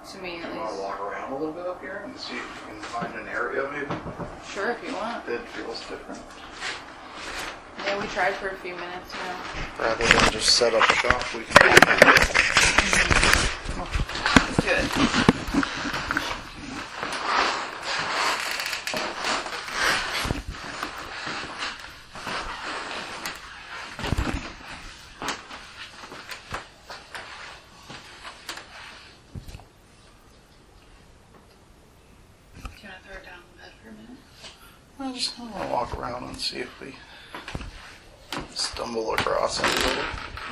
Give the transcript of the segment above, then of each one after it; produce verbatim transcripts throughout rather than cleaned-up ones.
To me, at You want to least. walk around a little bit up here and see if you can find an area maybe Sure, if you want. that feels different? Yeah, we tried for a few minutes now. Rather than just set up shop, we can Good. I just want to walk around and see if we stumble across anybody.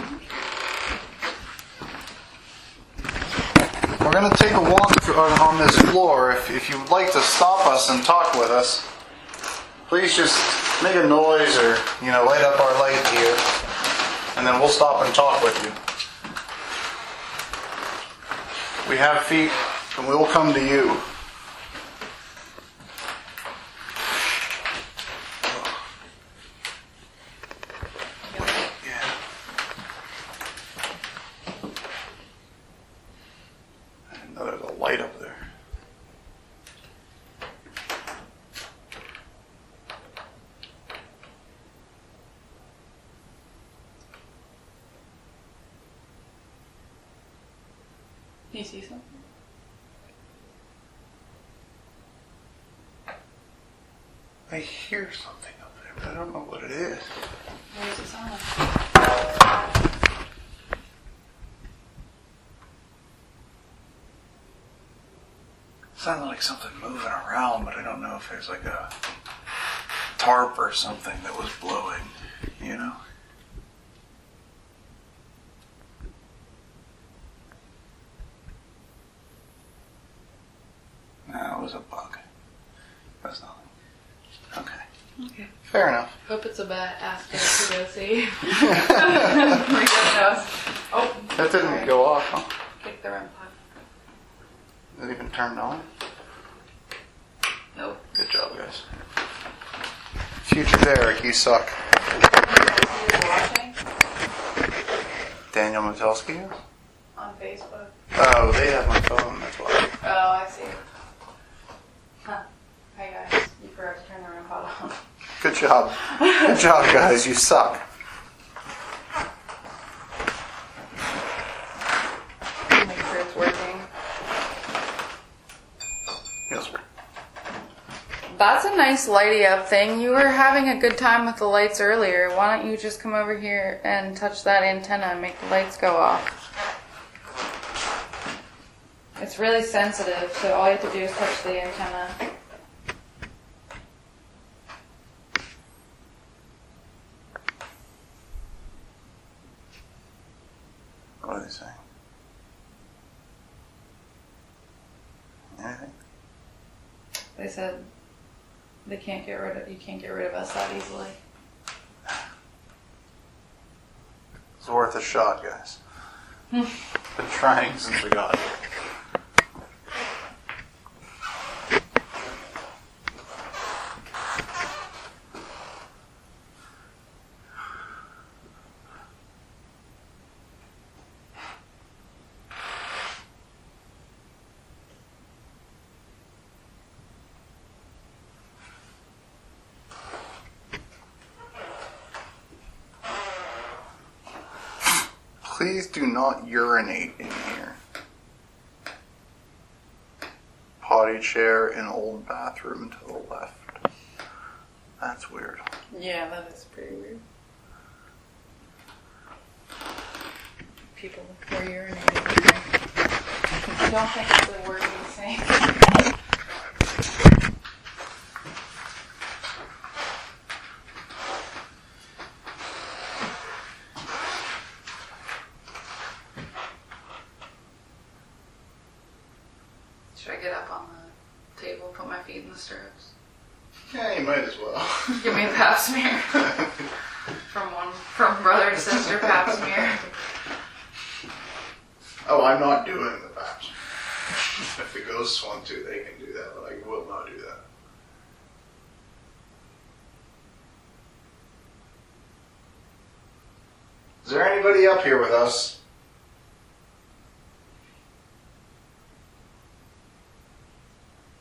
We're going to take a walk on this floor. If, if you would like to stop us and talk with us, please just make a noise or, you know, light up our light here, and then we'll stop and talk with you. We have feet, and we will come to you. Can you see something? I hear something up there, but I don't know what it is. What does it sound like? It sounded like something moving around, but I don't know if there's like a tarp or something that was blowing, you know? No, it was a bug. That's nothing. Okay. Okay. Fair enough. Hope it's a bat. Ask us to go see. Oh, that didn't sorry. go off, huh? Kick the R E M pod. Is it even turned on? Nope. Good job, guys. Future Derek, you suck. Watching Daniel Matelski? on Facebook. Oh, they have my phone, that's why. Oh, I see. Huh. Hey guys, you forgot to turn the R E M pod on. Good job. Good job, guys. You suck. Make sure it's working. Yes, sir. That's a nice lighty up thing. You were having a good time with the lights earlier. Why don't you just come over here and touch that antenna and make the lights go off? It's really sensitive, so all you have to do is touch the antenna. What are they saying? Anything? They said they can't get rid of you can't get rid of us that easily. It's worth a shot, guys. Been trying since we got here. Please do not urinate in here. Potty chair in old bathroom to the left. That's weird. Yeah, that is pretty weird. People were urinating. I don't think it's a word he's saying. Should I get up on the table, put my feet in the stirrups? Yeah, you might as well. Give me a pap smear. From one, from brother to sister pap smear. Oh, I'm not doing the pap smear. If the ghosts want to, they can do that, but I will not do that. Is there anybody up here with us?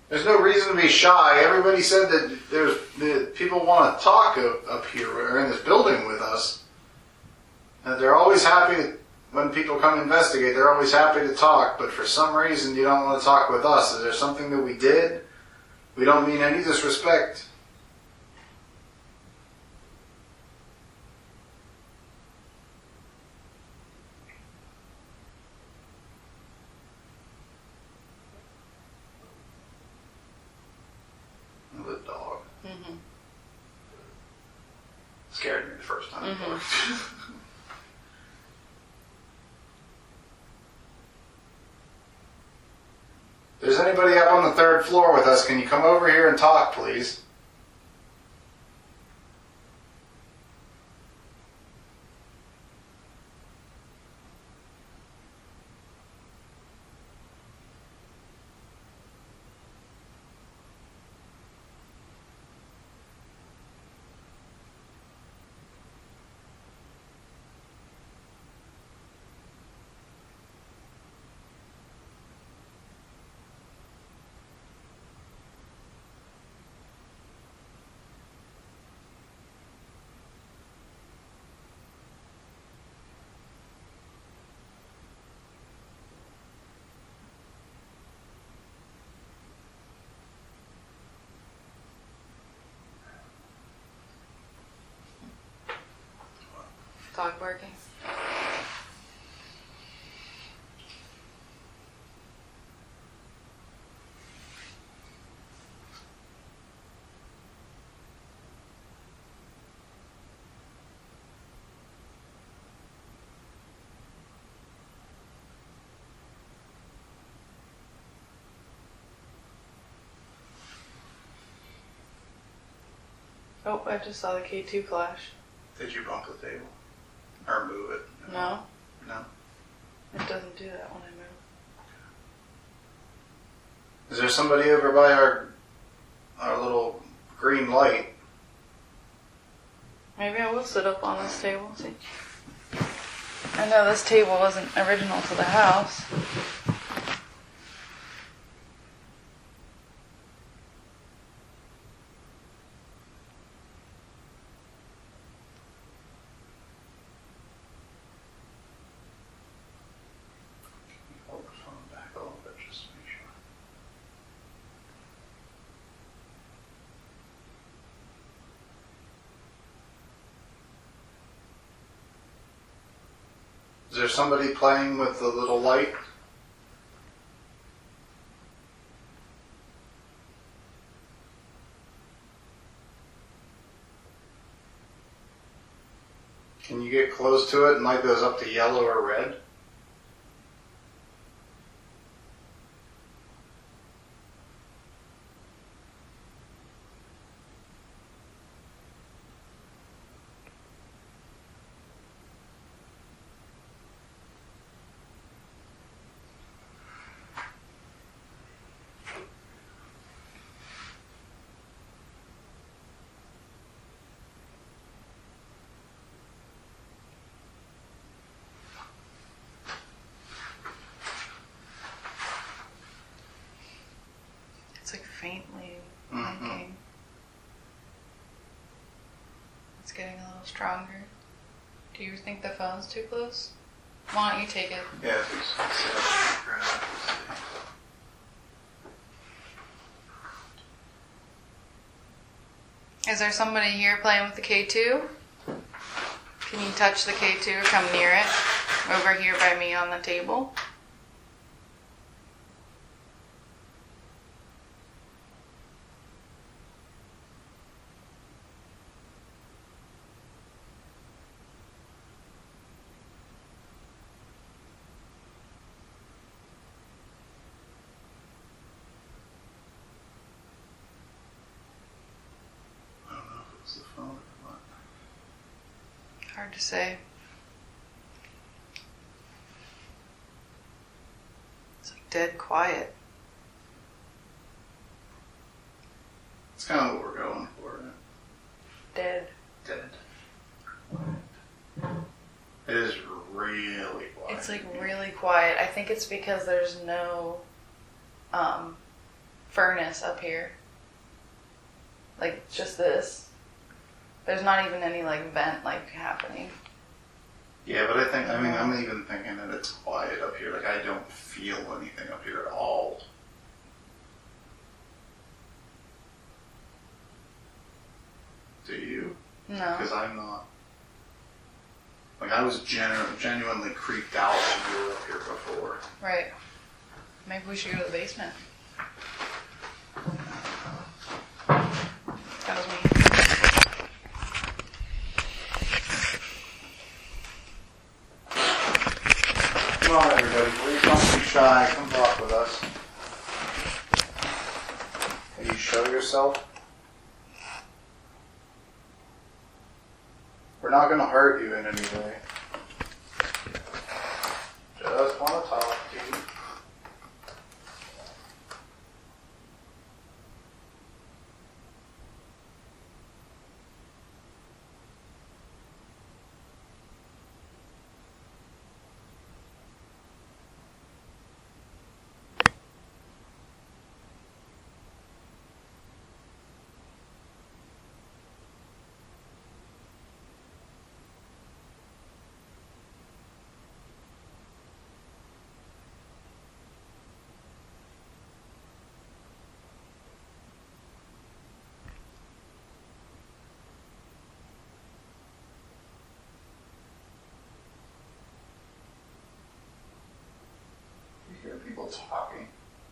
There's no reason to be shy. Everybody said that there's that people want to talk up, up here or in this building with us. And they're always happy when people come investigate. They're always happy to talk, but for some reason you don't want to talk with us. Is there something that we did? We don't mean any disrespect. The dog. Mm-hmm. Scared me the first time. Mm-hmm. If there's anybody up on the third floor with us, can you come over here and talk, please? Dog barking. Oh, I just saw the K two flash. Did you bump the table? Or move it? No. No? It doesn't do that when I move. Is there somebody over by our our little green light? Maybe I will sit up on this table. See? I know this table wasn't original to the house. Hold the phone back a little bit just to make sure. Is there somebody playing with the little light? Can you get close to it and light goes up to yellow or red? It's like faintly Mhm. blinking. It's getting a little stronger. Do you think the phone's too close? Why don't you take it? Yeah, it's, it's, uh, Is there somebody here playing with the K two? Can you touch the K two or come near it? Over here by me on the table. I don't know if it was the phone or what. Hard to say. It's like dead quiet. It's kind of what we're going for. Right? Dead. Dead. It is really quiet. It's like really quiet. I think it's because there's no um, furnace up here. Like, just this. There's not even any, like, vent, like, happening. Yeah, but I think, I mean, I'm even thinking that it's quiet up here. Like, I don't feel anything up here at all. Do you? No. Because I'm not. Like, I was genu- genuinely creeped out when we were up here before. Right. Maybe we should go to the basement. That was me. Come on, everybody. Please don't be shy. Come talk with us. Can you show yourself? We're not going to hurt you in any way. Just want to talk to you. You hear people talking.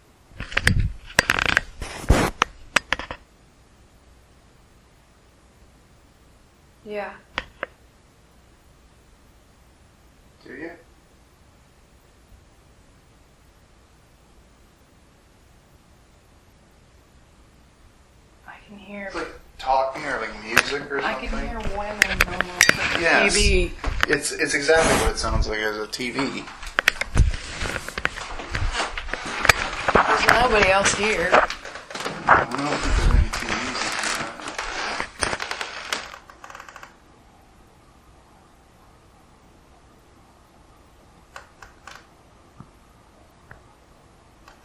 Yeah. Do you? I can hear. It's like talking or like music or I something. can hear women almost like Yes. T V. It's it's exactly what it sounds like as a T V. There's nobody else here. I don't know.